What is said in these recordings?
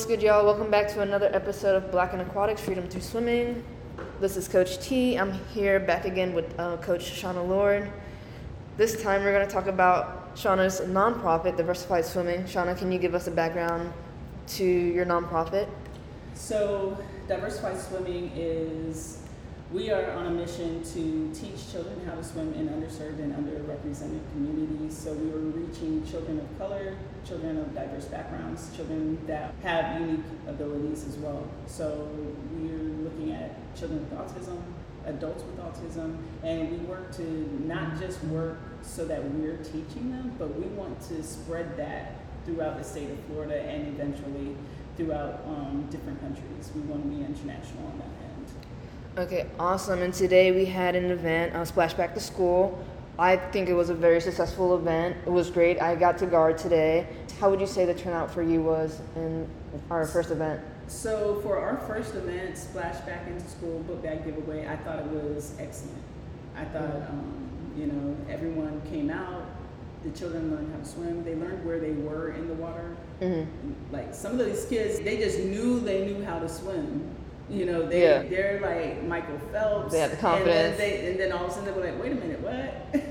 What's good, y'all? Welcome back to another episode of Black and Aquatics, Freedom Through Swimming. This is Coach T. I'm here back again with Coach Shauna Lord. This time we're going to talk about Shauna's nonprofit, Diversified Swimming. Shauna, can you give us a background to your nonprofit? So, Diversified Swimming we are on a mission to teach children how to swim in underserved and underrepresented communities. So we are reaching children of color, children of diverse backgrounds, children that have unique abilities as well. So we're looking at children with autism, adults with autism, and we work to not just work so that we're teaching them, but we want to spread that throughout the state of Florida and eventually throughout different countries. We want to be international on that end. Okay, awesome. And today we had an event, Splash Back to School. I think it was a very successful event. It was great. I got to guard today. How would you say the turnout for you was in our first event? So for our first event, Splash Back into School book bag giveaway, I thought it was excellent. I thought, everyone came out. The children learned how to swim. They learned where they were in the water. Mm-hmm. Like some of these kids, they just knew how to swim. You know, they're like Michael Phelps. They have the confidence. And then all of a sudden they were like, wait a minute, what?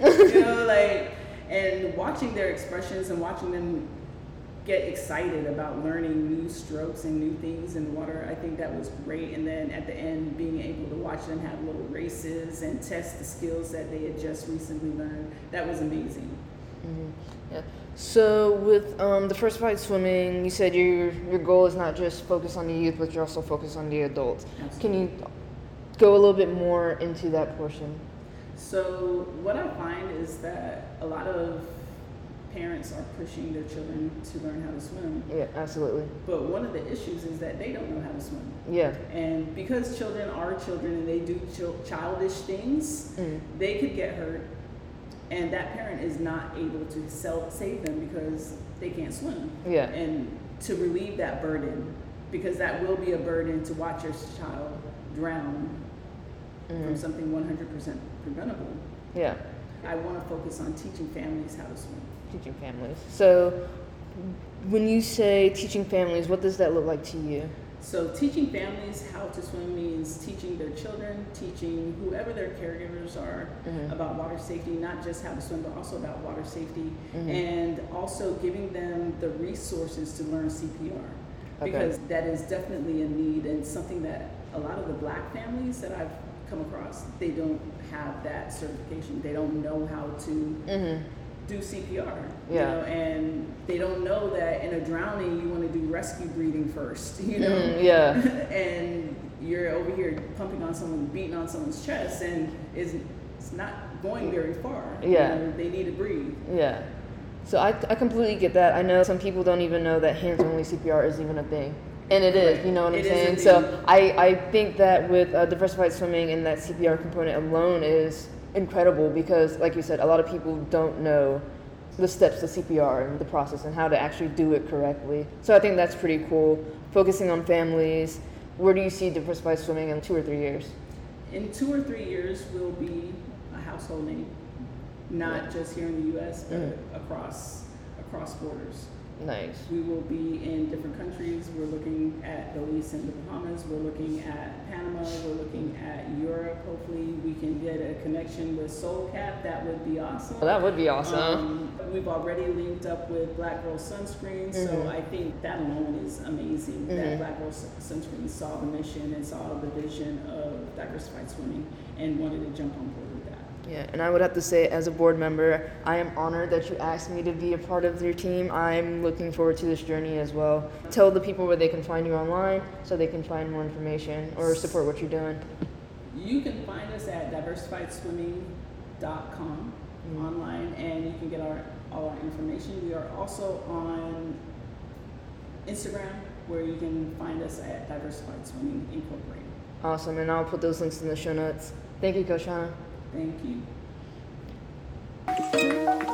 And watching their expressions and watching them get excited about learning new strokes and new things in the water, I think that was great. And then at the end, being able to watch them have little races and test the skills that they had just recently learned, that was amazing. Mm-hmm. Yeah. So with Diversified Swimming, you said your goal is not just focus on the youth, but you're also focused on the adults. Absolutely. Can you go a little bit more into that portion? So what I find is that a lot of parents are pushing their children to learn how to swim. Yeah, absolutely. But one of the issues is that they don't know how to swim. Yeah. And because children are children and they do childish things, they could get hurt. And that parent is not able to save them because they can't swim. Yeah. And to relieve that burden, because that will be a burden to watch your child drown from something 100% preventable. Yeah. I want to focus on teaching families how to swim. Teaching families. So when you say teaching families, what does that look like to you? So teaching families how to swim means teaching their children, teaching whoever their caregivers are about water safety, not just how to swim, but also about water safety, and also giving them the resources to learn CPR, because that is definitely a need and something that a lot of the Black families that I've come across, they don't have that certification. They don't know how to do CPR, and they don't know that in a drowning you want to do rescue breathing first, and you're over here pumping on someone, beating on someone's chest, and it's not going very far. They need to breathe. Yeah. So I completely get that. I know some people don't even know that hands-only CPR is even a thing. And it is, you know what I'm saying? So I think that with Diversified Swimming and that CPR component alone is incredible, because like you said, a lot of people don't know the steps to CPR and the process and how to actually do it correctly. So I think that's pretty cool. Focusing on families, where do you see Diversified Swimming in 2 or 3 years? In 2 or 3 years, we'll be a household name, not just here in the U.S., but across borders. Nice. We will be in different countries. We're looking at Belize and the Bahamas. We're looking at Panama. We're looking at Europe. Hopefully we can get a connection with SoulCap. That would be awesome. Well, that would be awesome. We've already linked up with Black Girl Sunscreen, so I think that alone is amazing. That Black Girl Sunscreen saw the mission and saw the vision of Diversified Swimming and wanted to jump on board with that. Yeah, and I would have to say, as a board member, I am honored that you asked me to be a part of your team. I'm looking forward to this journey as well. Tell the people where they can find you online so they can find more information or support what you're doing. You can find us at diversifiedswimming.com online, and you can get all our information. We are also on Instagram, where you can find us at Diversified Swimming Incorporated. Awesome, and I'll put those links in the show notes. Thank you, Coach Shauna. Thank you.